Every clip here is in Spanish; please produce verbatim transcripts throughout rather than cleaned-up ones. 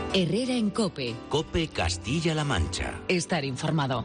Herrera en COPE. COPE Castilla-La Mancha. Estar informado.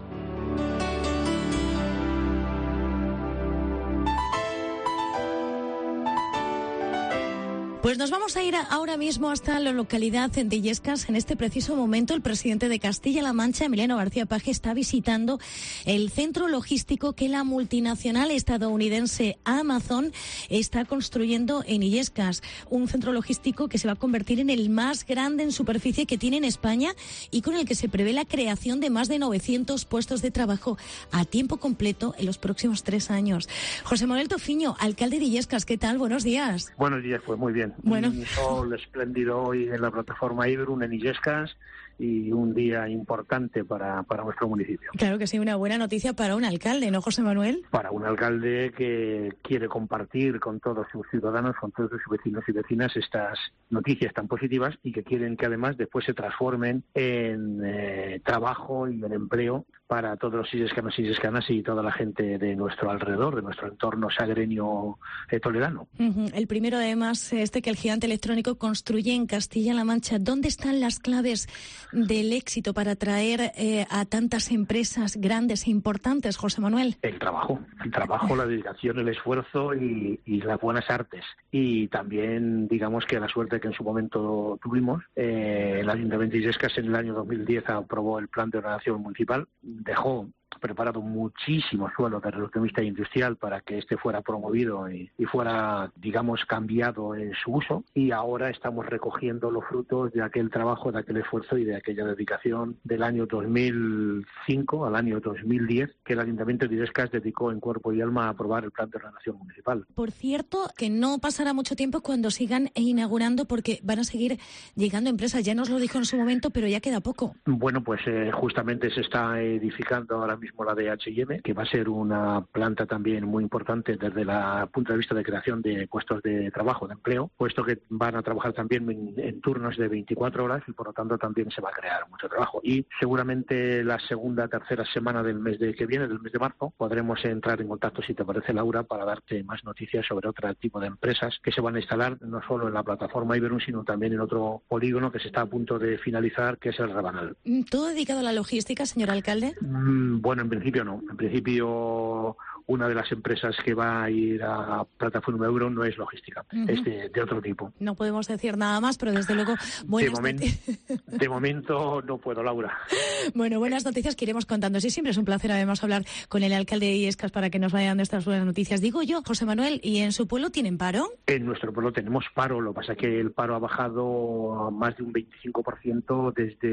Pues nos vamos a ir ahora mismo hasta la localidad de Illescas. En este preciso momento, el presidente de Castilla-La Mancha, Emiliano García Paje, está visitando el centro logístico que la multinacional estadounidense Amazon está construyendo en Illescas. Un centro logístico que se va a convertir en el más grande en superficie que tiene en España y con el que se prevé la creación de más de novecientos puestos de trabajo a tiempo completo en los próximos tres años. José Manuel Tofiño, alcalde de Illescas, ¿qué tal? Buenos días. Buenos días, pues muy bien. Bueno. Un sol espléndido hoy en la plataforma Iberun en Illescas y un día importante para, para nuestro municipio. Claro que sí, una buena noticia para un alcalde, ¿no, José Manuel? Para un alcalde que quiere compartir con todos sus ciudadanos, con todos sus vecinos y vecinas estas noticias tan positivas y que quieren que además después se transformen en eh, trabajo y en empleo para todos los illescanos y illescanas y toda la gente de nuestro alrededor, de nuestro entorno sagreño eh, toledano. Uh-huh. El primero, además, este que el gigante electrónico construye en Castilla-La Mancha. ¿Dónde están las claves del éxito para atraer eh, a tantas empresas grandes e importantes, José Manuel? El trabajo, el trabajo, la dedicación, el esfuerzo y, y las buenas artes. Y también, digamos que la suerte que en su momento tuvimos, eh, el Ayuntamiento de Illescas en el año dos mil diez aprobó el Plan de Ordenación Municipal, dejó preparado muchísimo suelo desde el punto de vista industrial para que este fuera promovido y, y fuera, digamos, cambiado en su uso, y ahora estamos recogiendo los frutos de aquel trabajo, de aquel esfuerzo y de aquella dedicación del año dos mil cinco al año dos mil diez que el Ayuntamiento de Illescas dedicó en cuerpo y alma a aprobar el Plan de Ordenación Municipal. Por cierto, que no pasará mucho tiempo cuando sigan inaugurando, porque van a seguir llegando empresas. Ya nos lo dijo en su momento, pero ya queda poco. Bueno, pues eh, justamente se está edificando ahora mismo la de H y M, que va a ser una planta también muy importante desde el punto de vista de creación de puestos de trabajo, de empleo, puesto que van a trabajar también en, en turnos de veinticuatro horas y por lo tanto también se va a crear mucho trabajo. Y seguramente la segunda, tercera semana del mes de que viene, del mes de marzo, podremos entrar en contacto, si te parece, Laura, para darte más noticias sobre otro tipo de empresas que se van a instalar no solo en la plataforma Iberun, sino también en otro polígono que se está a punto de finalizar, que es el Rabanal. ¿Todo dedicado a la logística, señor alcalde? Mm, bueno, en principio no. En principio, una de las empresas que va a ir a Plataforma Euro no es logística, uh-huh. es de, de otro tipo. No podemos decir nada más, pero desde luego buenas de, momen- de momento no puedo, Laura. Bueno, buenas noticias que iremos contando. Sí, siempre es un placer además hablar con el alcalde de Illescas para que nos vaya dando estas buenas noticias. Digo yo, José Manuel, ¿y en su pueblo tienen paro? En nuestro pueblo tenemos paro, lo que pasa es que el paro ha bajado a más de un veinticinco por ciento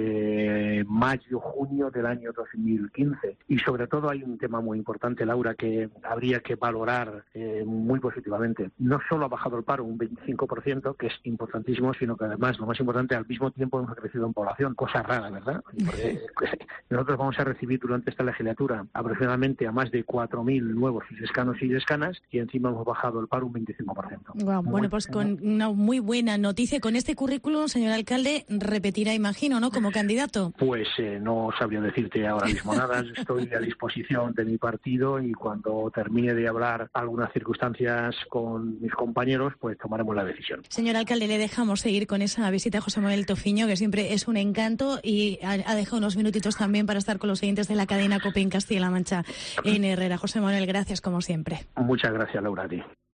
desde mayo-junio del año dos mil quince. Y sobre todo hay un tema muy importante, Laura, que habría que valorar eh, muy positivamente. No solo ha bajado el paro un veinticinco por ciento, que es importantísimo, sino que además, lo más importante, al mismo tiempo hemos crecido en población, cosa rara, ¿verdad? Porque nosotros vamos a recibir durante esta legislatura aproximadamente a más de cuatro mil nuevos illescanos y illescanas y encima hemos bajado el paro un veinticinco por ciento. Wow, bueno, pues con una muy buena noticia. Con este currículum, señor alcalde, repetirá, imagino, ¿no?, como candidato. Pues eh, no sabría decirte ahora mismo nada. Estoy a disposición de mi partido y cuando termine de hablar algunas circunstancias con mis compañeros, pues tomaremos la decisión. Señor alcalde, le dejamos seguir con esa visita a José Manuel Tofiño, que siempre es un encanto, y ha, ha dejado unos minutitos también para estar con los oyentes de la cadena COPE en Castilla-La Mancha en Herrera. José Manuel, gracias como siempre. Muchas gracias, Laura, a ti.